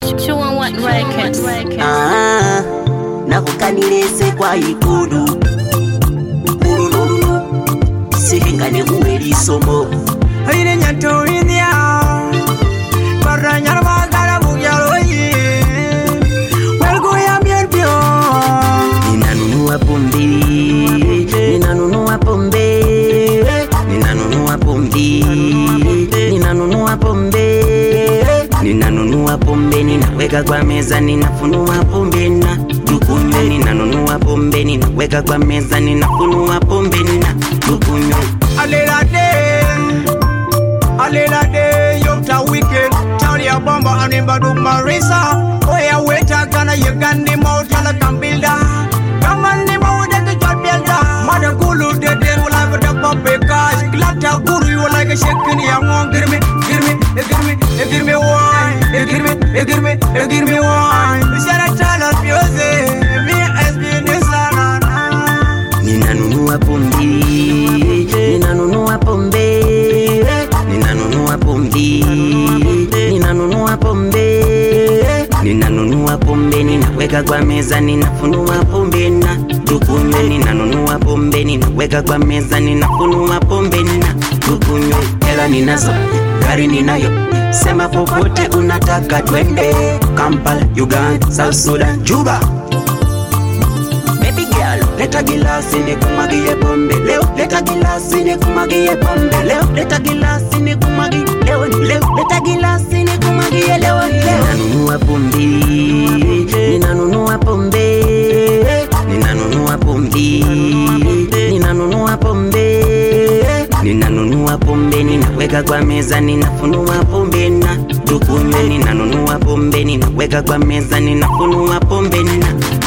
2-1 Records. Na kukanilese kwa ikudu Sihingane uweli somo Haine nyato india Baranyar magara bugyaloyi Welgo ya mierbio Ninanunua pombe Ninanunua pombe Ninanunua pombe Ninanunua pombe Ninanunua pombe ninaweka kwa meza ninafunua pombe na tukunywe ninanunua pombe ninaweka kwa meza ninafunua pombe na tukunywe Alela de yota weekend Tali ya bomba animba duk marisa Oya weta kana yegani mautala kambilda Kama ni maude kichwa bielda Mada gulu dede wala vada papeka Glata guru you like a shaking ya mwong Girme wine Shara chala pioze Mi SB nisana Ninanunua pombe Ninanunua pombe Ninanunua pombe Ninanunua pombe Ninanunua pombe ninaweka kwa meza ninafunua pombe na tukunywe ninanunua pombe ninaweka kwa meza ninafunua pombe na tukunywe hela ninazo gari ninayo sema popote unataka twende Kampala Uganda South Sudan Juba Baby girl leta gilasi nikumwagie pombe leo leta gilasi nikumwagie pombe leo leta gilasi nikumwagie leo leta gilasi nikumwagie leo ninanunua pombe ninanunua pombe ninanunua pombe ninanunua pombe ninanunua pombe ninaweka kwa meza ninafunua pombe na tukunywe ninanunua pombe ninaweka kwa meza ninafunua pombe na